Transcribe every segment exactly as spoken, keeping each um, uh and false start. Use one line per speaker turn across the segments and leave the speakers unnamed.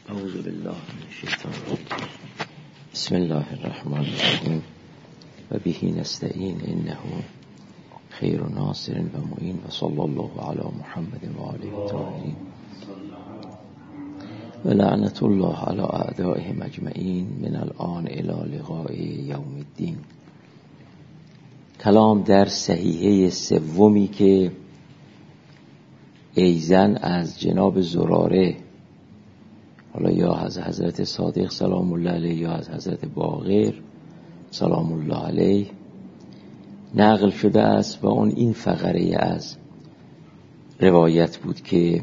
اعوذ بالله من الشیطان الرجیم. بسم الله الرحمن الرحیم و به نستعین انه خیر ناصر و معین و صلی الله علی محمد و آله الطاهرین و لعنت الله علی اعدائهم اجمعین من الآن الی لقاء یوم الدین. کلام در صحیحه سومی که ایزن از جناب زراره، حالا یا از حضرت صادق سلام الله علیه یا از حضرت باقر سلام الله علیه نقل شده است و اون این فقره از روایت بود که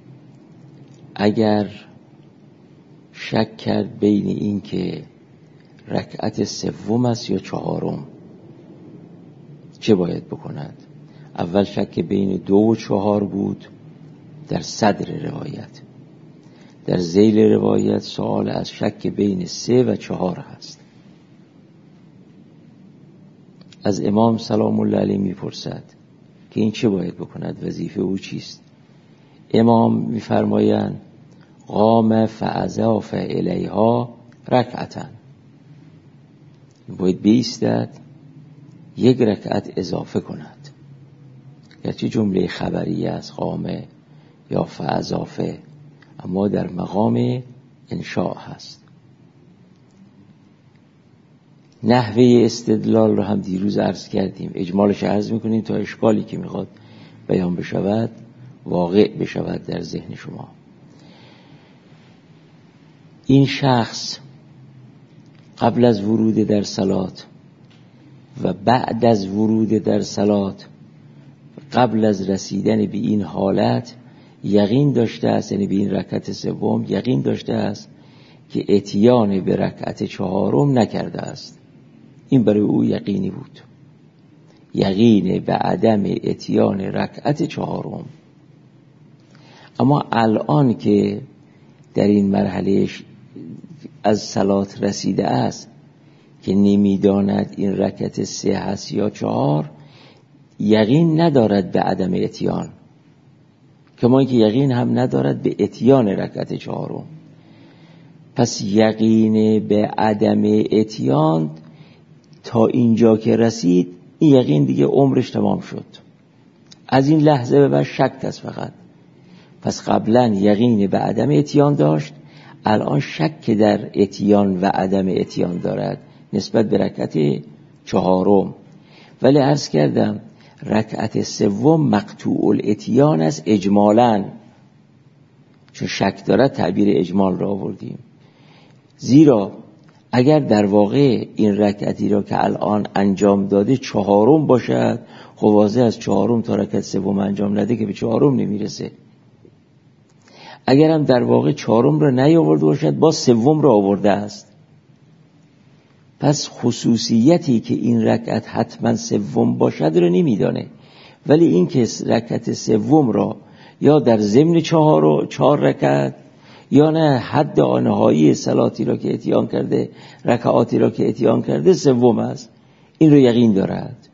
اگر شک کرد بین این که رکعت سوم است یا چهارم چه باید بکند. اول شک بین دو و چهار بود در صدر روایت، در ذیل روایت سوال از شک بین سه و چهار هست. از امام سلام الله علیه میپرسد که این چه باید بکند، وظیفه او چیست. امام میفرمایند قام فاضاف الیها رکعتا، باید بایستد یک رکعت اضافه کند. گرچه جمله خبری است قام یا فاضافه، اما در مقام انشاء هست. نحوه استدلال رو هم دیروز عرض کردیم، اجمالش عرض میکنیم تا اشکالی که میخواد بیان بشود واقع بشود در ذهن شما. این شخص قبل از ورود در صلات و بعد از ورود در صلات، قبل از رسیدن به این حالت یقین داشته است، یعنی به این رکعت سوم یقین داشته است که اتیان به رکعت چهارم نکرده است. این برای او یقینی بود، یقین به عدم اتیان رکعت چهارم. اما الان که در این مرحله از صلات رسیده است که نمیداند این رکعت سه هست یا چهار، یقین ندارد به عدم اتیان، کما اینکه یقین هم ندارد به اتیان رکعت چهارم. پس یقین به عدم اتیان تا اینجا که رسید، این یقین دیگه عمرش تمام شد. از این لحظه به بعد شک است فقط. پس قبلا یقین به عدم اتیان داشت، الان شک در اتیان و عدم اتیان دارد نسبت به رکعت چهارم. ولی عرض کردم رکعت سوم مقطوع الاتیان است اجمالاً، چون شک دارد تعبیر اجمال را آوردیم. زیرا اگر در واقع این رکعتی را که الان انجام داده چهارم باشد، خب واضح از چهارم تا رکعت سوم انجام نده که به چهارم نمیرسه. اگر هم در واقع چهارم را نیاورده باشد، با سوم را آورده است. پس خصوصیتی که این رکعت حتما سوم باشد را نمیدانه، ولی این که رکعت سوم را یا در ضمن چهار و چهار رکعت یا نه حد آنهایی صلاتی را که اتیان کرده، رکعاتی را که اتیان کرده سوم است، این رو یقین دارد.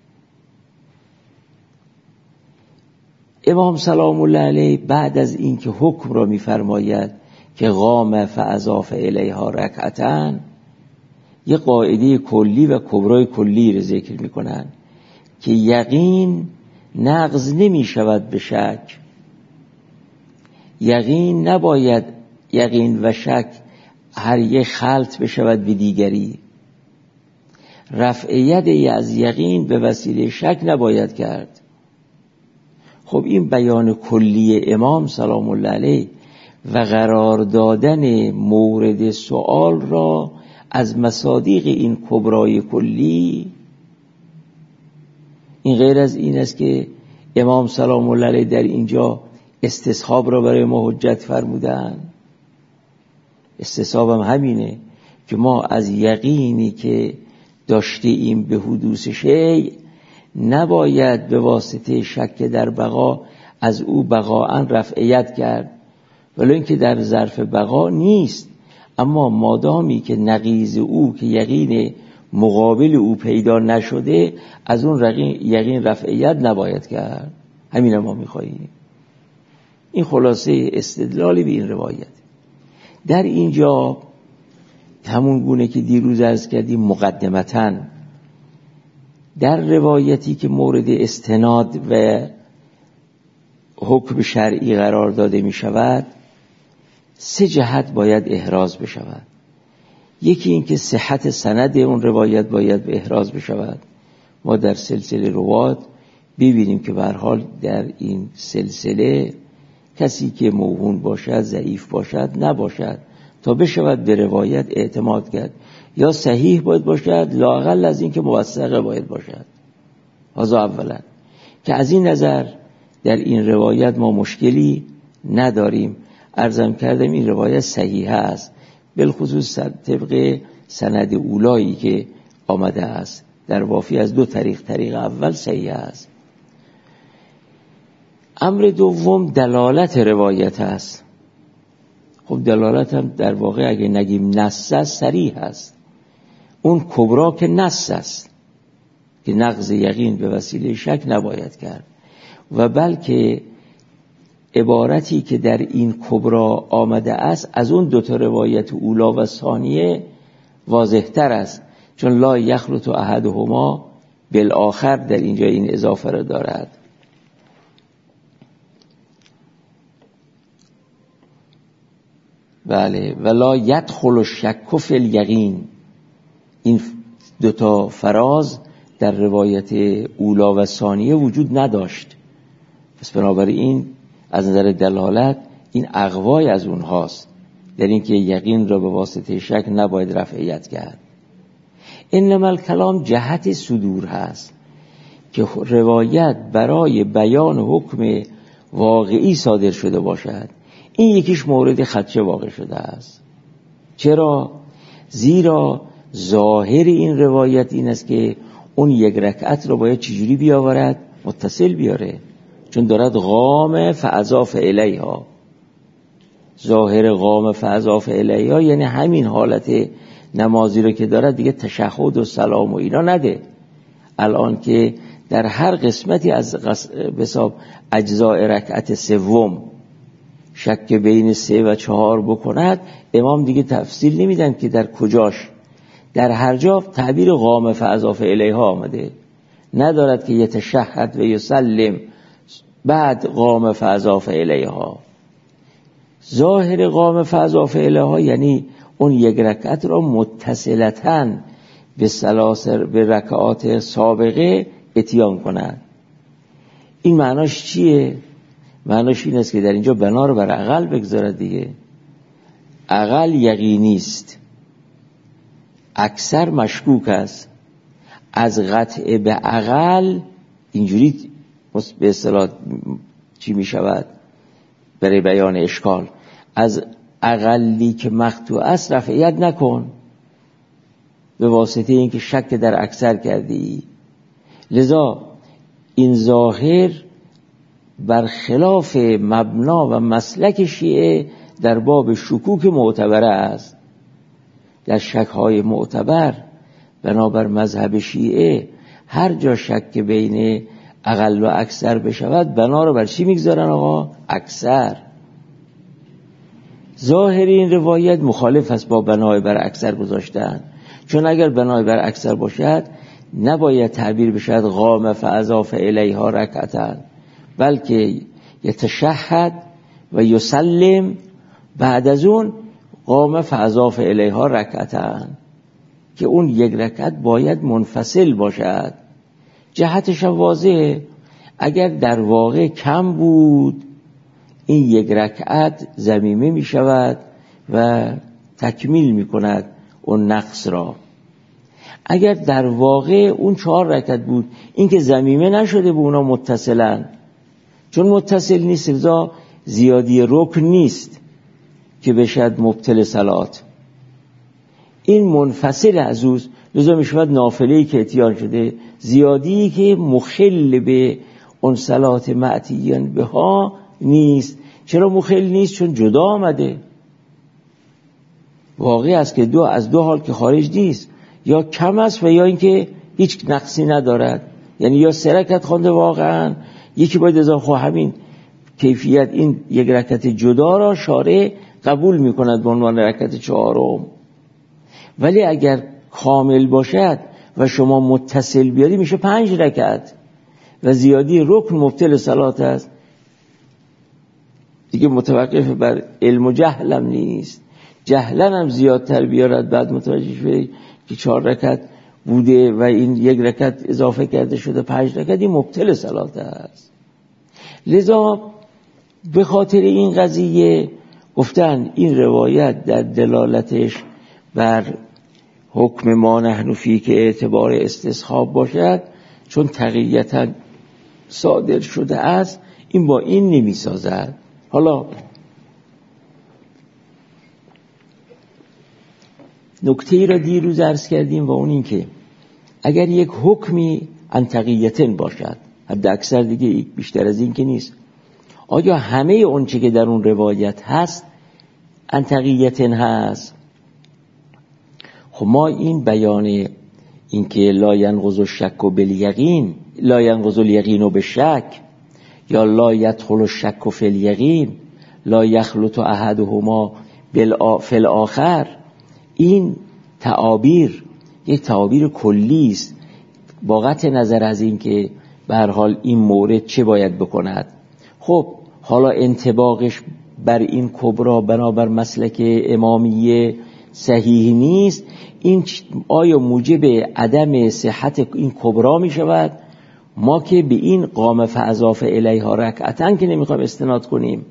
امام سلام الله علیه بعد از این که حکم را میفرماید که قام فاضاف الیها رکعتان، یه قاعده کلی و کبرای کلی رو ذکر میکنن که یقین نقض نمی شود به شک. یقین نباید یقین و شک هر یک خلط بشود به دیگری. رفع ید از یقین به وسیله شک نباید کرد. خب این بیان کلی امام سلام الله علیه و قرار دادن مورد سوال را از مصادیق این کبرای کلی، این غیر از این است که امام سلام الله علیه در اینجا استصحاب را برای ما حجت فرمودن. استصحاب هم همینه که ما از یقینی که داشته ایم به حدوث شیء نباید به واسطه شک در بقا از او بقاءً رفعیت کرد، ولی اینکه در ظرف بقا نیست. اما مادامی که نقیض او که یقین مقابل او پیدا نشده، از اون یقین رفعیت نباید کرد. همین ما میخواییم. این خلاصه استدلالی به این روایت. در اینجا همون گونه که دیروز عرض کردیم مقدمتاً در روایتی که مورد استناد و حکم شرعی قرار داده می شود سه جهت باید احراز بشود. یکی این که صحت سند اون روایت باید به احراز بشود. ما در سلسله روات ببینیم که به هر حال در این سلسله کسی که موهون باشد، ضعیف باشد، نباشد تا بشود به روایت اعتماد کرد. یا صحیح باید باشد، لااقل از این که موثقه باید باشد. هذا اولا که از این نظر در این روایت ما مشکلی نداریم. عرضم کردم این روایت صحیحه است، بالخصوص طبق سند اولایی که آمده است در وافی از دو طریق. طریق اول صحیح است. امر دوم دلالت روایت است. خب دلالت هم در واقع اگه نگیم نص است صریح است. اون کبرا که نص است که نقض یقین به وسیله شک نباید کرد و بلکه عبارتی که در این کبرا آمده است از اون دوتا روایت اولا و ثانیه واضح تر است، چون لا یخلط احدهما بالآخر در اینجا این اضافه را دارد. بله ولا یدخل الشک فی الیقین، این دوتا فراز در روایت اولا و ثانیه وجود نداشت. پس بنابراین از نظر دلالت این اقوای از اونهاست، در این که یقین را به واسطه شک نباید رفعیت کرد. انما الکلام جهت صدور هست که روایت برای بیان حکم واقعی صادر شده باشد. این یکیش مورد خدشه واقع شده است. چرا؟ زیرا ظاهر این روایت این است که اون یک رکعت را باید چجوری بیاورد؟ متصل بیاره، چون دارد قام فاضاف الیها. ظاهر قام فاضاف الیها یعنی همین حالت نمازی رو که دارد دیگه تشهد و سلام و اینا نده. الان که در هر قسمتی از حساب اجزاء رکعت سوم شک بین سه و چهار بکند، امام دیگه تفصیل نمیدن که در کجاش. در هر جا تعبیر قام فاضاف الیها آمده، ندارد که یتشهد و یسلم بعد قام فاضاف الیها. ظاهر قام فاضاف الیها یعنی اون یک رکعت را متصلتاً به سلاسل به رکعات سابقه اتیان کند. این معناش چیه؟ معناش این است که در اینجا بنا رو بر عقل بگذارد دیگه. عقل یقینی است، اکثر مشکوک است. از قطع به عقل اینجوری به اصطلاح چی می شود برای بیان اشکال؟ از عقلی که مقطوع است رفعیت نکن به واسطه اینکه شک در اکثر کردی. لذا این ظاهر برخلاف مبنا و مسلک شیعه در باب شکوک معتبره است. در شک‌های معتبر بنابر مذهب شیعه هر جا شک بین اقل و اکثر بشود بنا رو بر چی میگذارن آقا؟ اکثر. ظاهر این روایت مخالف است با بنای بر اکثر گذاشتن، چون اگر بنای بر اکثر باشد نباید تعبیر بشد قام فاضاف الیها رکعتن، بلکه یتشهد و یسلم بعد از اون قام فاضاف الیها رکعتن، که اون یک رکعت باید منفصل باشد. جهتش واضحه. اگر در واقع کم بود این یک رکعت ضمیمه می شود و تکمیل می کند اون نقص را. اگر در واقع اون چهار رکعت بود این که ضمیمه نشده به اونا متصلن، چون متصل نیست لذا زیادی رکن نیست که بشد مبطل صلات. این منفصل از اوست، لذا می شود نافله‌ای که اتیان شده، زیادی که مخل به اون صلات معتیان به ها نیست. چرا مخل نیست؟ چون جدا آمده. واقعی است که دو از دو حال که خارج نیست، یا کم است و یا اینکه هیچ نقصی ندارد. یعنی یا سه رکعت خوانده واقعا، یکی باید اضافه. همین کیفیت این یک رکعت جدا را شارع قبول میکند به عنوان رکعت چهارم. ولی اگر کامل باشد و شما متصل بیاری میشه پنج رکعت و زیادی رکن مبطل صلات است دیگه. متوقف بر علم و جهلم نیست، جهلن هم زیادتر بیارد بعد متوجه شده که چهار رکعت بوده و این یک رکعت اضافه کرده شده پنج رکعت، این مبطل صلات است. لذا به خاطر این قضیه گفتن این روایت در دلالتش بر حکم ما نحن فی که اعتبار استصحاب باشد، چون تقییتا صادر شده است، این با این نمی سازد. حالا نکته ای را دیروز عرض کردیم و اون این که اگر یک حکمی عن تقییتن باشد، حد اکثر دیگه بیشتر از این که نیست، آیا همه اون چه که در اون روایت هست عن تقییتن هست؟ خب ما این بیان این که لا ینقض الشک بالیقین، لا ینقض الیقین بالشک، یا لا یدخل الشک فی الیقین، لا یخلط احدهما فی الاخر، این تعابیر یک تعابیر کلی است با قطع نظر از این که به هر حال این مورد چه باید بکند. خب حالا انطباقش بر این کبرا بنابر مسلک امامیه صحیح نیست، این آیا موجب عدم صحت این کبرا می شود؟ ما که به این قام فاضاف الیها رکعتن که نمیخوایم استناد کنیم.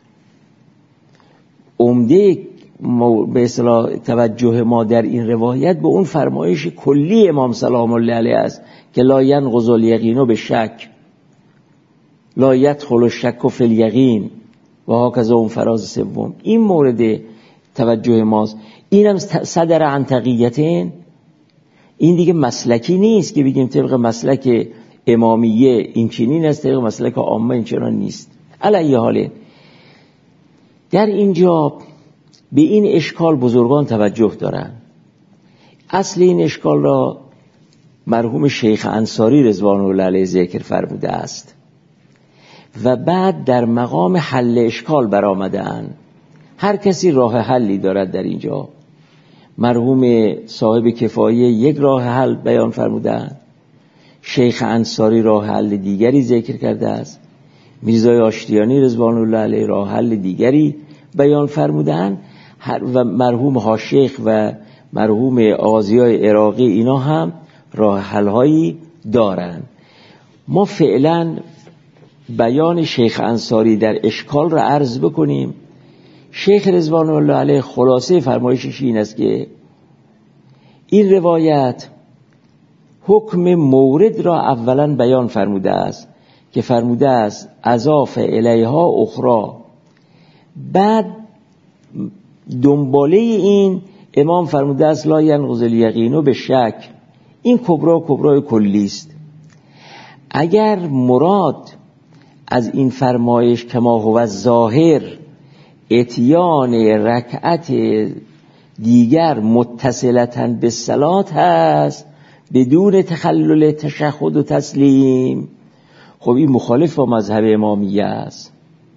عمده به اصطلاح توجه ما در این روایت به اون فرمایش کلی امام سلام الله علیه است که لا ینقض الیقین بالشک، لا یدخل الشک فی الیقین و هکذا اون فراز سوم. این مورد توجه ماست. اینم صدر عن تقییتین، این دیگه مسلکی نیست که بگیم طبق مسلک امامیه این چنین است، طبق مسلک عامه این چنان نیست. علی حال در اینجا به این اشکال بزرگان توجه دارن. اصل این اشکال را مرحوم شیخ انصاری رضوان الله علیه ذکر فرموده است و بعد در مقام حل اشکال برآمدن. هر کسی راه حلی دارد در اینجا. مرحوم صاحب کفایه یک راه حل بیان فرمودند، شیخ انصاری راه حل دیگری ذکر کرده است، میرزای آشتیانی رضوان الله علیه راه حل دیگری بیان فرمودند و مرحوم حاشیخ و مرحوم آغازیای عراقی اینا هم راه حل‌هایی دارند. ما فعلا بیان شیخ انصاری در اشکال را عرض بکنیم. شیخ رضوان الله علیه خلاصه فرمایشش این است که این روایت حکم مورد را اولا بیان فرموده است که فرموده است اضاف الیها اخرى، بعد دنباله این امام فرموده است لا ینقض الیقین بالشک. این کبرا کبرای کلی است. اگر مراد از این فرمایش کما هو ظاهر اتیان رکعت دیگر متصلتاً به صلات هست بدون تخلل تشهد و تسلیم، خب این مخالف با مذهب امامیه است.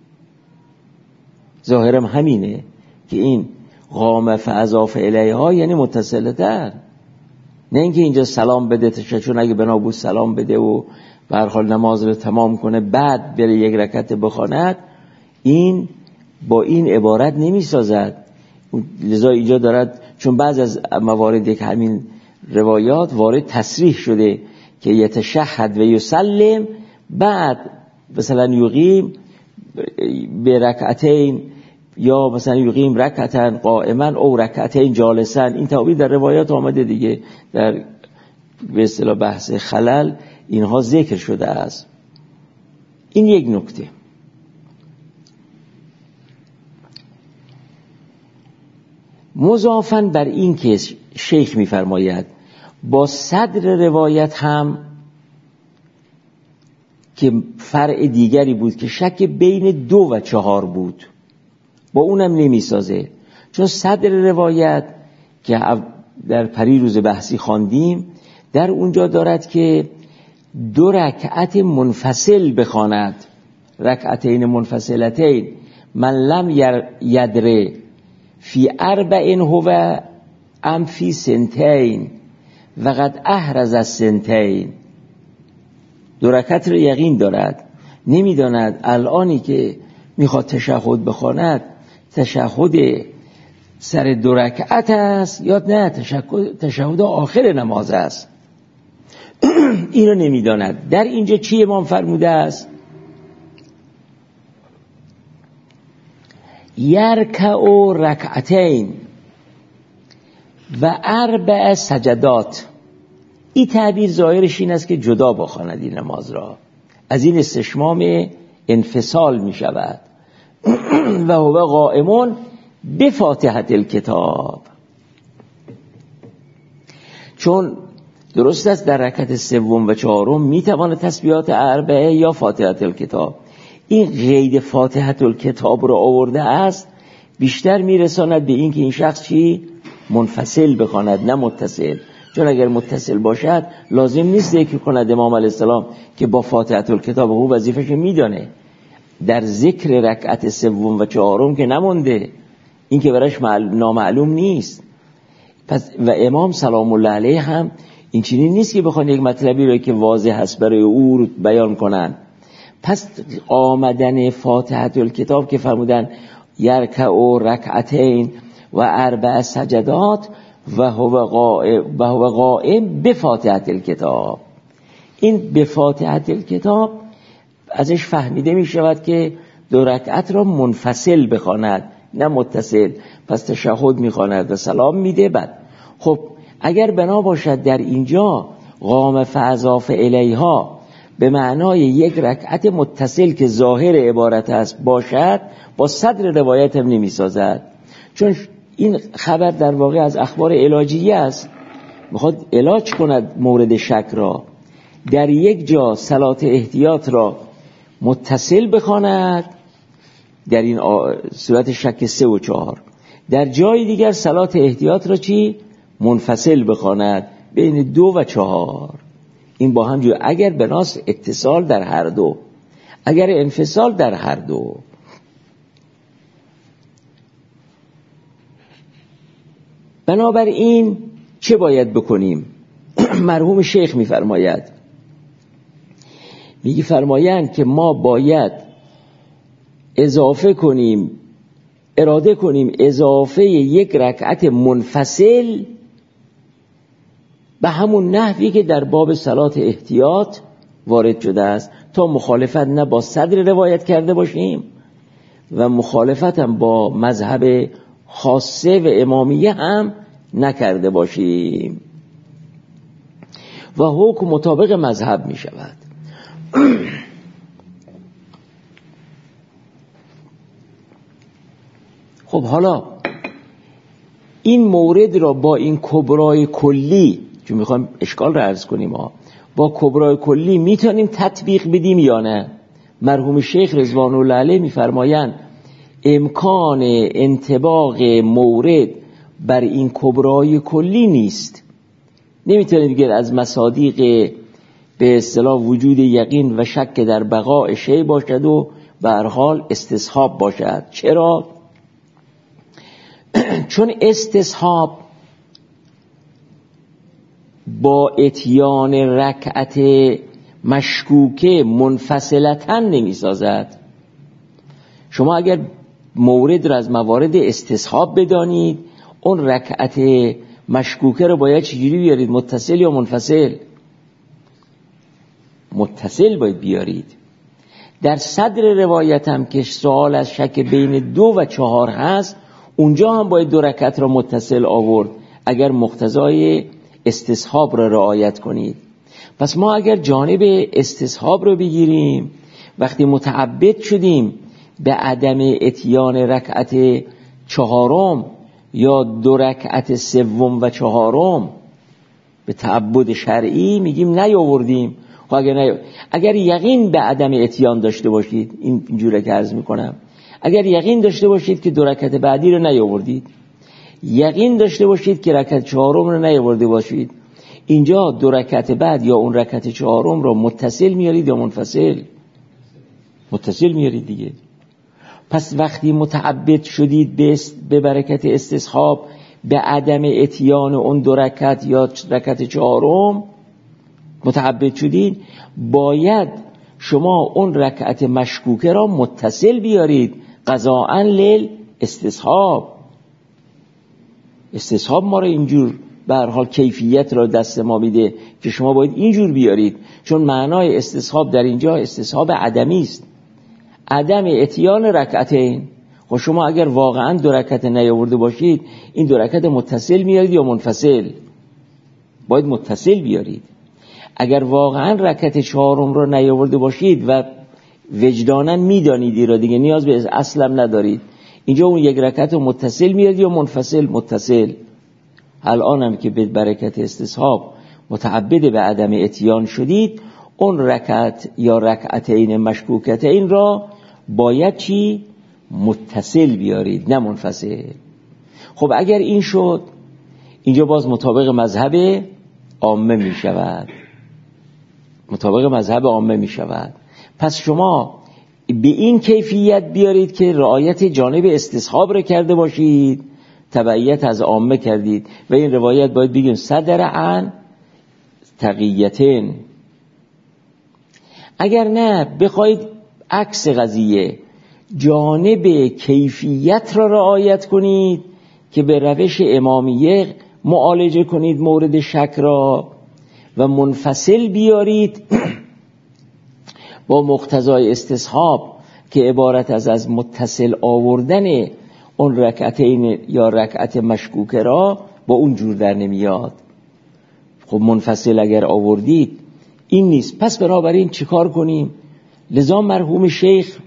ظاهرم همینه که این قام فاضاف الیها یعنی متصلتاً، نه اینکه اینجا سلام بده تشهد، چون اگه بنا بود سلام بده و به هر حال نماز رو تمام کنه بعد بره یک رکعت بخواند، این با این عبارت نمی سازد. لذا اینجا دارد، چون بعض از موارد که همین روایات وارد تصریح شده که یتشهد و یسلم، بعد مثلا یقیم به رکعتین یا مثلا یقیم رکعتن قائما او رکعتین جالسن، این تعبیر در روایات آمده دیگه، در به اصطلاح بحث خلل اینها ذکر شده است. این یک نکته. مضافاً بر این که شیخ می‌فرماید با صدر روایت هم که فرع دیگری بود که شک بین دو و چهار بود، با اونم نمی‌سازه، چون صدر روایت که در پریروز بحثی خواندیم در اونجا دارد که دو رکعت منفصل بخواند، رکعتین منفصلتین من لم یدره فی اربع هو ام فی سنتین و قد احرز از سنتین. دو رکعت رو یقین دارد، نمیداند الانی که میخواد تشهد بخواند تشهد سر دو رکعت است یا نه تشهد آخر نماز است. اینو نمیداند. در اینجا چی امام فرموده است؟ یرکع رکعتین و اربع سجدات. این تعبیر ظاهرش این است که جدا بخواند این نماز را. از این استشمام انفصال می شود. و هو قائمون بفاتحة الکتاب. چون درست است در رکعت سوم و چهارم می تواند تسبیحات اربعه یا فاتحة الکتاب. این قید فاتحة الکتاب رو آورده است بیشتر می رساند به این که این شخص چی؟ منفصل بخواند نه متصل. چون اگر متصل باشد لازم نیست ذکر کند امام علیه السلام که با فاتحة الکتاب او وظیفه‌ش میدانه. در ذکر رکعت سوم و چهارم که نمونده، این که براش نامعلوم نیست. پس و امام سلام الله علیه هم این چنین نیست که بخوان یک مطلبی رو که واضح هست برای او بیان کنن. پس آمدن فاتحة الکتاب که فرمودن یرکع رکعتین و اربع سجدات و هو قائم و هو قائم بفاتحة الکتاب. این بفاتحة الکتاب ازش فهمیده می شود که دو رکعت را منفصل بخواند نه متصل. پس تشهد می خواند و سلام میده. بعد خب اگر بنا باشد در اینجا قام فاضاف الیها به معنای یک رکعت متصل که ظاهر عبارت است باشد، با صدر روایت هم نمی سازد. چون این خبر در واقع از اخبار علاجیه است، میخواد علاج کند مورد شک را. در یک جا صلات احتیاط را متصل بخواند، در این صورت شک سه و چهار. در جای دیگر صلات احتیاط را چی؟ منفصل بخواند بین دو و چهار. این با هم جو. اگر بناس اتصال در هر دو، اگر انفصال در هر دو. بنابراین چه باید بکنیم؟ مرحوم شیخ میفرماید، میگی فرمایند که ما باید اضافه کنیم، اراده کنیم اضافه یک رکعت منفصل به همون نحوی که در باب صلات احتیاط وارد شده است، تا مخالفت نه با صدر روایت کرده باشیم و مخالفت هم با مذهب خاصه و امامیه هم نکرده باشیم و حکم مطابق مذهب می شود. خب حالا این مورد را با این کبرای کلی، چون میخوایم اشکال را عرض کنیم ها، با کبرای کلی میتونیم تطبیق بدیم یا نه؟ مرحوم شیخ رضوان الله علیه میفرمایند امکان انطباق مورد بر این کبرای کلی نیست. نمیتونه دیگر از مصادیق به اصطلاح وجود یقین و شک در بقاء شیء باشد و به هر حال استصحاب باشد. چرا؟ چون استصحاب با اتیان رکعت مشکوکه منفصلتاً نمی سازد. شما اگر مورد را از موارد استصحاب بدانید، اون رکعت مشکوکه رو باید چجوری بیارید؟ متصل یا منفصل؟ متصل باید بیارید. در صدر روایت هم که سوال از شک بین دو و چهار هست، اونجا هم باید دو رکعت را متصل آورد اگر مقتضای استصحاب را رعایت کنید. پس ما اگر جانب استصحاب رو بگیریم، وقتی متعبد شدیم به عدم اتیان رکعت چهارم یا دو رکعت سوم و چهارم به تعبد شرعی میگیم نیاوردیم. خب اگر نی... اگر یقین به عدم اتیان داشته باشید، این اینجوری که عرض میکنم، اگر یقین داشته باشید که دو رکعت بعدی رو نیاوردید، یقین داشته باشید که رکعت چهارم رو نیاورده باشید، اینجا دو رکعت بعد یا اون رکعت چهارم رو متصل میارید یا منفصل؟ متصل میارید دیگه. پس وقتی متعبد شدید به برکت استصحاب به عدم اتیان اون دو رکعت یا رکعت چهارم متعبد شدید، باید شما اون رکعت مشکوکه را متصل بیارید قضاءً لیل استصحاب. استصحاب ما را اینجور به هر حال کیفیت را دست ما میده که شما باید اینجور بیارید، چون معنای استصحاب در اینجا استصحاب عدمی است، عدم اتیان رکعتین. خب شما اگر واقعا دو رکعت نیاورده باشید این دو رکعت متصل میارید یا منفصل؟ باید متصل بیارید. اگر واقعا رکعت چهارم رو نیاورده باشید و وجدانا میدانید این را، دیگه نیاز به اصلا ندارید، اینجا اون یک رکعت رو متصل میارید یا منفصل؟ متصل. الان هم که به برکت استصحاب متعبد به عدم اتیان شدید، اون رکعت یا رکعتین مشکوکتین را باید چی؟ متصل بیارید نه منفصل. خب اگر این شد، اینجا باز مطابق مذهب عامه می شود، مطابق مذهب عامه می شود. پس شما به این کیفیت بیارید که رعایت جانب استصحاب را کرده باشید، تبعیت از عامه کردید و این روایت باید بگیم صدر عن تقییتین. اگر نه بخواید عکس قضیه جانب کیفیت را رعایت کنید که به روش امامیه معالجه کنید مورد شک را و منفصل بیارید با مقتضای استصحاب که عبارت از از متصل آوردن اون رکعتین یا رکعت مشکوکه را، با اون جور در نمیاد. خب منفصل اگر آوردید این نیست. پس بنابراین چیکار کنیم؟ لذا مرحوم شیخ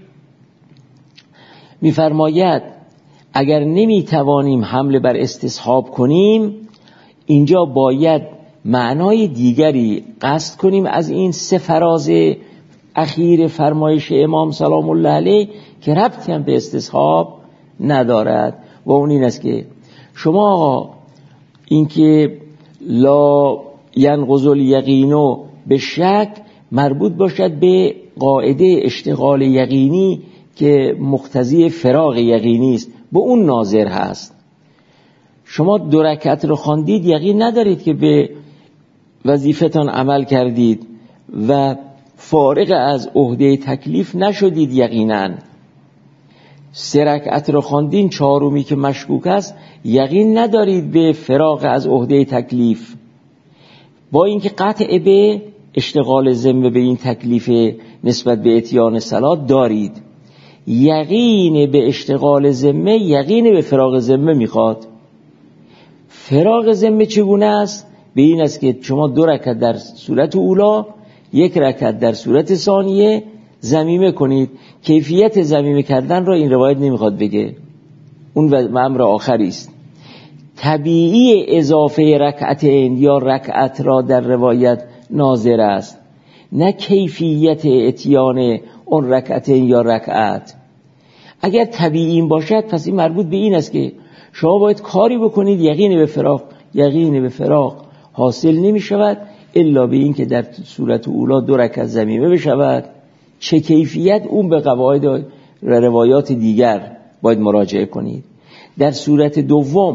میفرماید اگر نمیتوانیم حمله بر استصحاب کنیم، اینجا باید معنای دیگری قصد کنیم از این سه فراز اخیر فرمایش امام سلام الله علیه که ربطی هم به استصحاب ندارد و اون این است که شما این که لا ینقض الیقین به شک مربوط باشد به قاعده اشتغال یقینی که مقتضی فراغ یقینی است، به اون ناظر هست. شما دو رکعت رو خواندید، یقین ندارید که به وظیفتان عمل کردید و فارغ از عهده تکلیف نشدید یقینا. سه رکعت رو خواندین، چهارمی که مشکوک است یقین ندارید به فراغ از عهده تکلیف، با اینکه قطع به اشتغال ذمه به این تکلیف نسبت به اتیان صلات دارید. یقین به اشتغال ذمه یقین به فراغ ذمه میخواد. فراغ ذمه چگونه است؟ به این است که شما دو رکعت در صورت اولا، یک رکعت در صورت ثانیه ضمیمه کنید. کیفیت ضمیمه کردن را این روایت نمیخواد بگه، اون امر آخری است. طبیعی اضافه رکعتین یا رکعت را در روایت ناظر است، نه کیفیت اتیان اون رکعتین یا رکعت. اگر طبیعی باشد پس این مربوط به این است که شما باید کاری بکنید یقین به فراغ یقین به فراغ حاصل نمی شود الا به این که در صورت اولا دو رکعت ضمیمه بشود. چه کیفیت؟ اون به قواعد روایات دیگر باید مراجعه کنید. در صورت دوم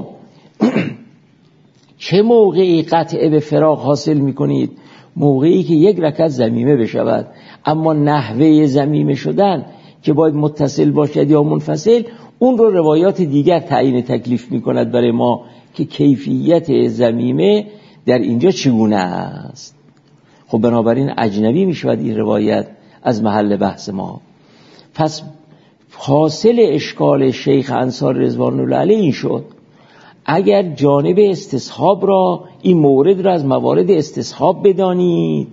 چه موقعی قطع به فراغ حاصل می کنید؟ موقعی که یک رکعت ضمیمه بشود، اما نحوه ضمیمه شدن که باید متصل باشد یا منفصل، اون رو روایات دیگر تعیین تکلیف می کند برای ما که کیفیت ضمیمه در اینجا چگونه است. خب بنابراین اجنبی می شود این روایت از محل بحث ما. پس حاصل اشکال شیخ انصار رضوان الله علیه این شد اگر جانب استصحاب را، این مورد را از موارد استصحاب بدانید،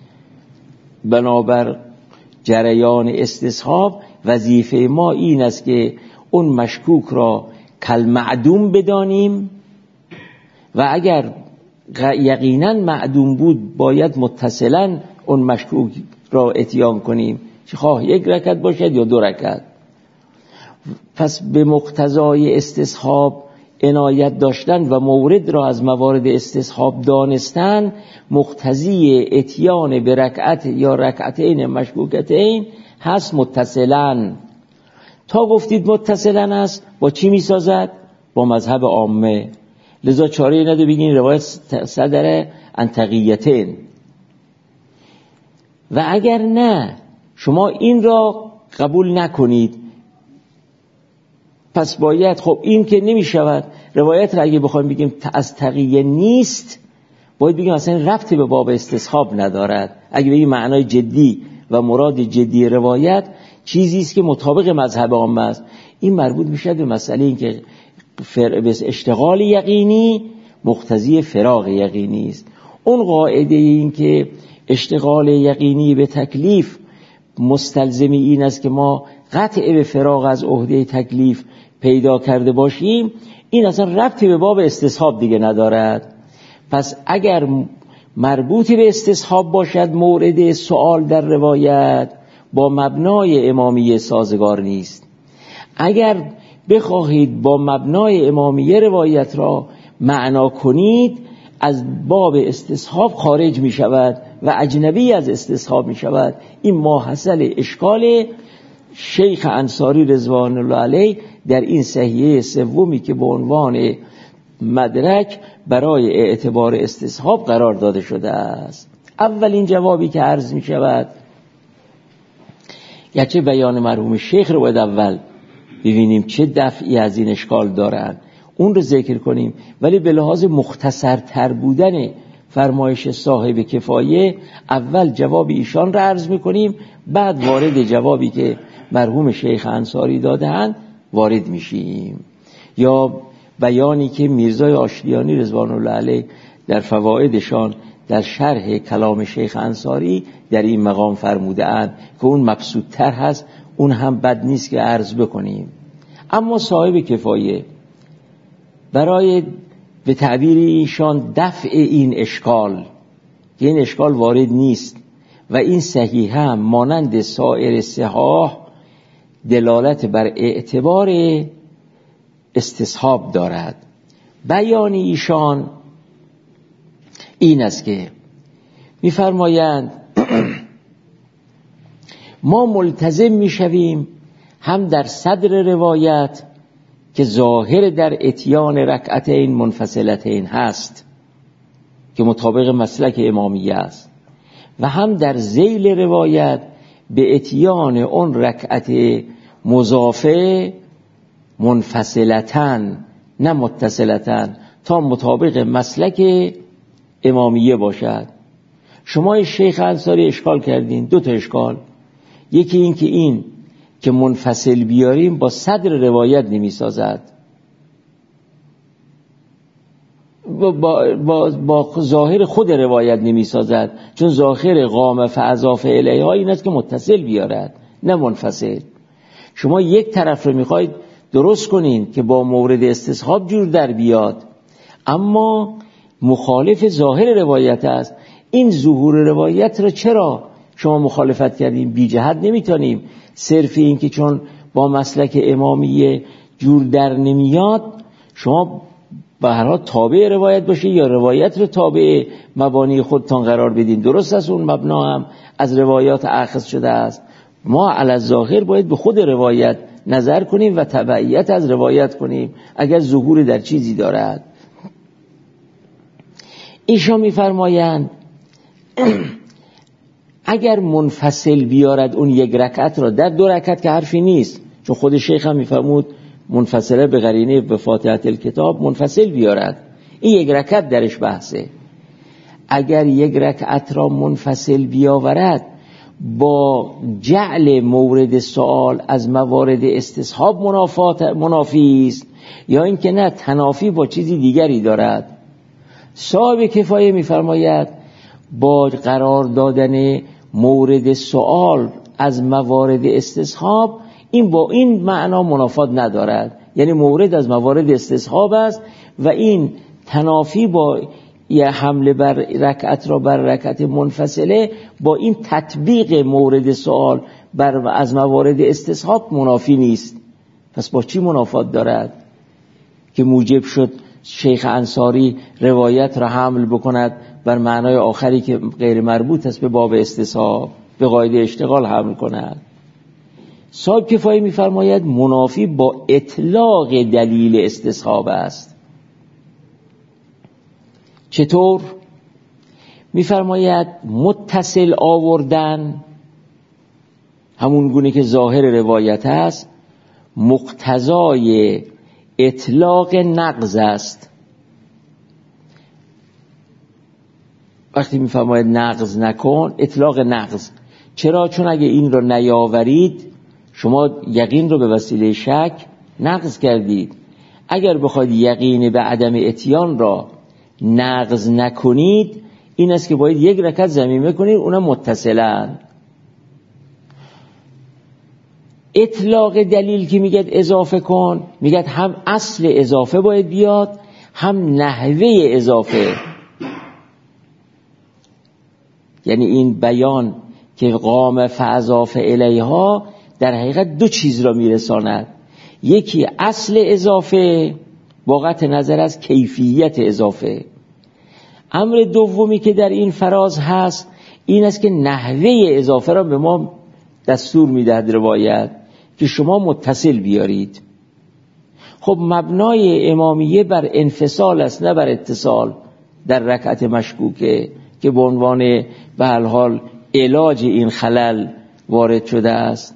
بنابر جریان استصحاب وظیفه ما این است که اون مشکوک را کل معدوم بدانیم و اگر یقینا معدوم بود باید متصلا اون مشکوک را اتیان کنیم، چه خواه یک رکعت باشد یا دو رکعت. پس به مقتضای استصحاب عنایت داشتن و مورد را از موارد استصحاب دانستن مقتضی اتیان به رکعت یا رکعتین مشکوکتین هست متصلا. تا گفتید متصلا است با چی می سازد؟ با مذهب عامه. لذا چاره نداره بگین روایت صدر عن تقیتین. و اگر نه شما این را قبول نکنید، پس باید خب این که نمی شود روایت را اگه بخوایم بگیم از تقیه نیست، باید بگیم اصلا ربطی به باب استصحاب ندارد. اگه به این معنای جدی و مراد جدی روایت چیزی است که مطابق مذهب عامه است، این مربوط میشه به مسئله این که اشتغال یقینی مقتضی فراغ یقینی است. اون قاعده این که اشتغال یقینی به تکلیف مستلزمی این است که ما قطع به فراغ از عهده تکلیف پیدا کرده باشیم، این اصلا ربطی به باب استصحاب دیگه ندارد. پس اگر مربوطی به استصحاب باشد مورد سوال در روایت، با مبنای امامیه سازگار نیست. اگر بخواهید با مبنای امامیه روایت را معنا کنید، از باب استصحاب خارج می شود و اجنبی از استصحاب می شود. این ماحصل اشکال شیخ انصاری رضوان الله علیه در این صحیحه سومی که به عنوان مدرک برای اعتبار استصحاب قرار داده شده است. اولین جوابی که عرض می شود، گرچه بیان مرحوم شیخ رو باید اول ببینیم چه دفعی از این اشکال دارن، اون رو ذکر کنیم، ولی به لحاظ مختصرتر بودن فرمایش صاحب کفایه اول جواب ایشان رو عرض میکنیم، بعد وارد جوابی که مرحوم شیخ انصاری داده‌اند وارد میشیم. یا بیانی که میرزای آشتیانی رضوان الله علیه در فوائدشان در شرح کلام شیخ انصاری در این مقام فرموده اند که اون مبسوط‌تر هست، اون هم بد نیست که عرض بکنیم. اما صاحب کفایه برای به تعبیر ایشان دفع این اشکال که این اشکال وارد نیست و این صحیح هم مانند سایر صحاح دلالت بر اعتبار استصحاب دارد، بیان ایشان این است که می‌فرمایند ما ملتزم می‌شویم هم در صدر روایت که ظاهر در اتیان رکعتین منفصلتین هست که مطابق مسلک امامیه است، و هم در ذیل روایت به اتیان اون رکعت مضافه منفصلتن نه متصلتن تا مطابق مسلک امامیه باشد. شما شیخ انصاری اشکال کردین، دو تا اشکال. یکی این که این که منفصل بیاریم با صدر روایت نمی سازد، با, با, با, با ظاهر خود روایت نمی سازد، چون ظاهر قام فاضاف الیها این است که متصل بیارد نه منفصل. شما یک طرف رو میخواید درست کنین که با مورد استصحاب جور در بیاد، اما مخالف ظاهر روایت است. این ظهور روایت را چرا شما مخالفت کردیم؟ بی جهت نمیتونیم صرف این که چون با مسلک امامیه جور در نمیاد شما به هر حال تابع روایت باشه یا روایت رو تابع مبانی خودتان قرار بدین. درست است اون مبنا هم از روایات اخذ شده است، ما علی ظاهر باید به خود روایت نظر کنیم و تبعیت از روایت کنیم اگر ظهور در چیزی دارد. ایشان میفرمایند اگر منفصل بیارد اون یک رکعت را در دو رکعت که حرفی نیست، چون خود شیخ هم میفرمود منفصله به قرینه به فاتحه الکتاب منفصل بیارد، این یک رکعت درش بحثه. اگر یک رکعت را منفصل بیاورد با جعل مورد سوال از موارد استصحاب منافی است یا اینکه نه تنافی با چیزی دیگری دارد. صاحب کفایه میفرماید با قرار دادن مورد سوال از موارد استصحاب این با این معنا منافات ندارد، یعنی مورد از موارد استصحاب است و این تنافی با یا حمله بر رکعت را بر رکعت منفصله با این تطبیق مورد سوال بر از موارد استصحاب منافی نیست. پس با چی منافات دارد که موجب شد شیخ انصاری روایت را حمل بکند بر معنای آخری که غیر مربوط است به باب استصحاب، به قاعده اشتغال حمل کند؟ صاحب کفایه می‌فرماید منافی با اطلاق دلیل استصحاب است. چطور؟ می‌فرماید متصل آوردن همون گونه که ظاهر روایت است مقتضای اطلاق نقض است. وقتی می‌فرماید نقض نکن، اطلاق نقض. چرا؟ چون اگه این رو نیاورید شما یقین رو به وسیله شک نقض کردید. اگر بخواید یقین به عدم اتیان را نقض نکنید، این است که باید یک رکعت ضمیمه کنید، اونم متصلاً. اطلاق دلیل که میگه اضافه کن، میگه هم اصل اضافه باید بیاد، هم نحوه اضافه. یعنی این بیان که قام فاضاف الیها در حقیقت دو چیز را میرساند. یکی اصل اضافه با قطع نظر از کیفیت اضافه. امر دومی که در این فراز هست این است که نحوه اضافه را به ما دستور میدهد روایت که شما متصل بیارید. خب مبنای امامیه بر انفصال است نه بر اتصال در رکعت مشکوکه که به عنوان به هر حال علاج این خلل وارد شده است.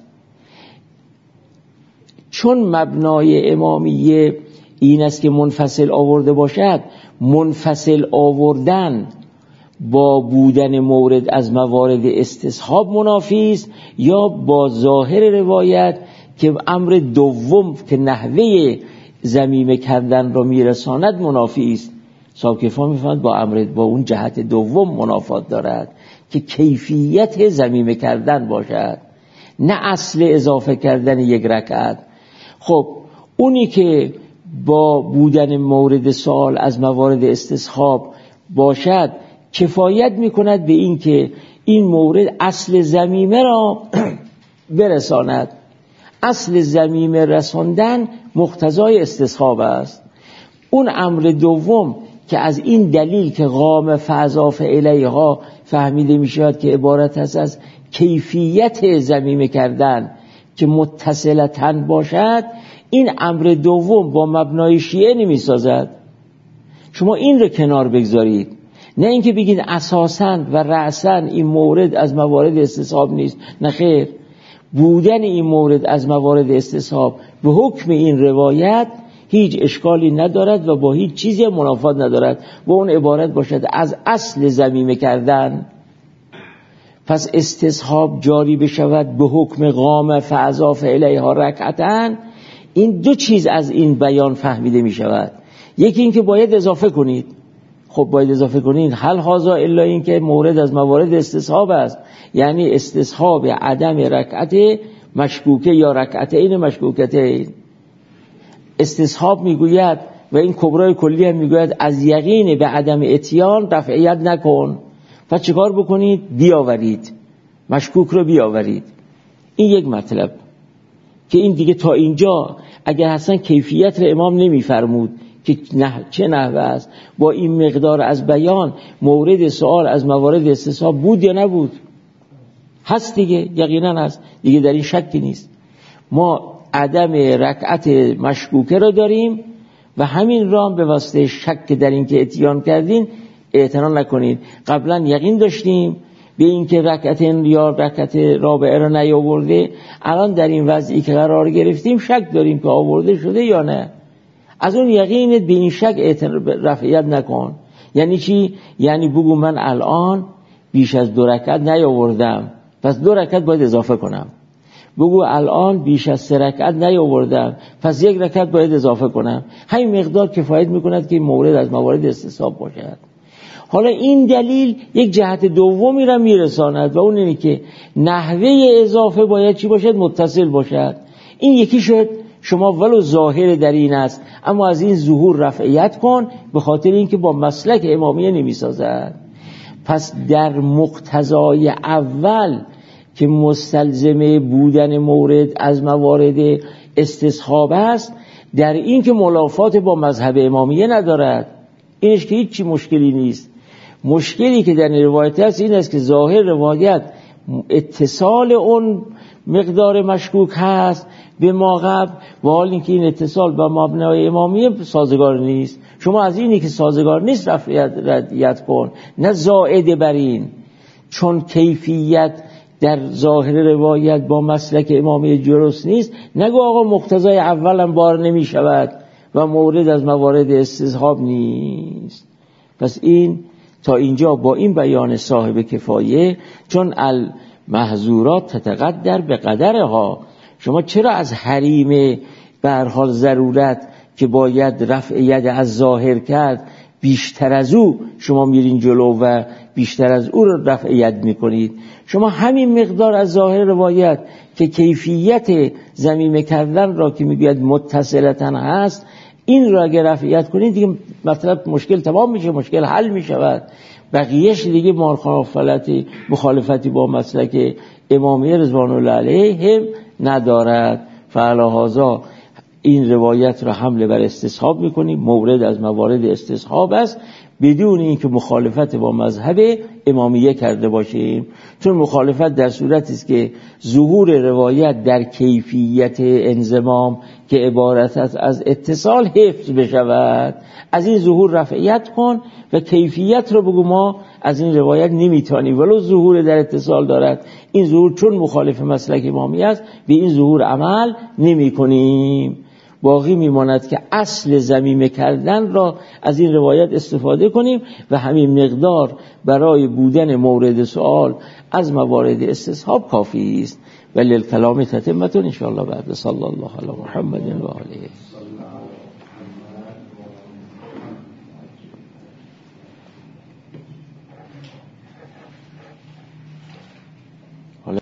چون مبنای امامیه این است که منفصل آورده باشد، منفصل آوردن با بودن مورد از موارد استصحاب منافی است یا با ظاهر روایت که امر دوم که نحوه ضمیمه کردن را میرساند منافی است. صاحب کفایه میفهمد با امر با اون جهت دوم منافات دارد که کیفیت ضمیمه کردن باشد نه اصل اضافه کردن یک رکعت. خب اونی که با بودن مورد سوال از موارد استصحاب باشد کفایت میکند به این که این مورد اصل ضمیمه را برساند. اصل ضمیمه رساندن مقتضای استصحاب است. اون امر دوم که از این دلیل که قام فاضاف الیها فهمیده میشود که عبارت است از کیفیت ضمیمه کردن که متصلتاً باشد، این امر دوم با مبنای شیعه نمیسازد. شما این رو کنار بگذارید، نه اینکه بگید اساساً و رأساً این مورد از موارد استصحاب نیست. نه خیر، بودن این مورد از موارد استصحاب به حکم این روایت هیچ اشکالی ندارد و با هیچ چیزی منافات ندارد. با اون عبارت باشد از اصل ضمیمه کردن، پس استصحاب جاری بشود به حکم قام فاضاف الیها رکعتن. این دو چیز از این بیان فهمیده می شود. یکی این که باید اضافه کنید. خب باید اضافه کنید، هل هذا الا این که مورد از موارد استصحاب است، یعنی استصحاب عدم رکعت مشکوکه یا رکعتین مشکوکتین. استصحاب میگوید و این کبرای کلی هم میگوید از یقین به عدم اتیان رفعیت نکن. پس چیکار بکنید؟ بیاورید، مشکوک رو بیاورید. این یک مطلب که این دیگه تا اینجا اگر حسن کیفیت رو امام نمیفرمود که نه چه نحوه است، با این مقدار از بیان مورد سوال از موارد استصحاب بود یا نبود؟ هست دیگه، یقینا هست دیگه، در این شکی نیست. ما عدم رکعت مشکوکه رو داریم و همین را به واسطه شک در این که اتیان کردین اعتنا نکنید. قبلا یقین داشتیم به این که رکعت یا رکعت رابعه را نیاورده، الان در این وضعی که قرار گرفتیم شک داریم که آورده شده یا نه. از اون یقینت به این شک رفعیت نکن. یعنی چی؟ یعنی بگو من الان بیش از دو رکعت نیاوردم، پس دو رکعت باید اضافه کنم. بگو الان بیش از سه رکعت نیاوردم، پس یک رکعت باید اضافه کنم. همین مقدار کفایت میکند که مورد از موارد استصحاب باشد. حالا این دلیل یک جهت دومی را میرساند و اون اینه که نحوه اضافه باید چی باشد؟ متصل باشد. این یکی شد شما ولو ظاهر در این است، اما از این ظهور رفعیت کن به خاطر اینکه با مسلک امامیه نمیسازد. پس در مقتضای اول که مستلزمه بودن مورد از موارد استصحاب است، در این که ملافات با مذهب امامیه ندارد، اینش که هیچی مشکلی نیست. مشکلی که در روایت است این است که ظاهر روایت اتصال اون مقدار مشکوک هست به ما قبل، و حال اینکه این اتصال با مبنای امامیه سازگار نیست. شما از اینی که سازگار نیست رفعیت ردیت کن، نه زائد بر این. چون کیفیت در ظاهر روایت با مسلک امامیه درست نیست، نگو آقا مقتضای اولم بار نمی شود و مورد از موارد استصحاب نیست. پس این تا اینجا با این بیان صاحب کفایه، چون المحظورات تتقدر به قدرها، شما چرا از حریم به هر حال ضرورت که باید رفع ید از ظاهر کرد بیشتر از او شما میرین جلو و بیشتر از او رو رفع ید میکنید؟ شما همین مقدار از ظاهر روایت که کیفیت ضمیمه کردن را که میگوید متصلتن هست، این را اگر رفع ید کنید دیگه مطلب مشکل تمام میشه، مشکل حل میشود. بقیهش دیگه مخالفتی مخالفتی با مسلک امامیه رضوان الله علیهم ندارد. فعلاهذا این روایت را حمله بر استصحاب میکنیم، مورد از موارد استصحاب است، بدون اینکه مخالفت با مذهب امامیه کرده باشیم. چون مخالفت در صورتی است که ظهور روایت در کیفیت انضمام که عبارت است از اتصال حفظ بشود، از این ظهور رفعیت کن و کیفیت رو بگو ما از این روایت نمیتونیم ولو ظهور در اتصال دارد. این ظهور چون مخالف مسلک امامیه است به این ظهور عمل نمی کنیم. باقی میماند که اصل ضمیمه کردن را از این روایت استفاده کنیم و همین مقدار برای بودن مورد سوال از موارد استصحاب کافی است. ولی الکلام تتمتون ان شاء الله بعد. صلی الله علی محمد و آله.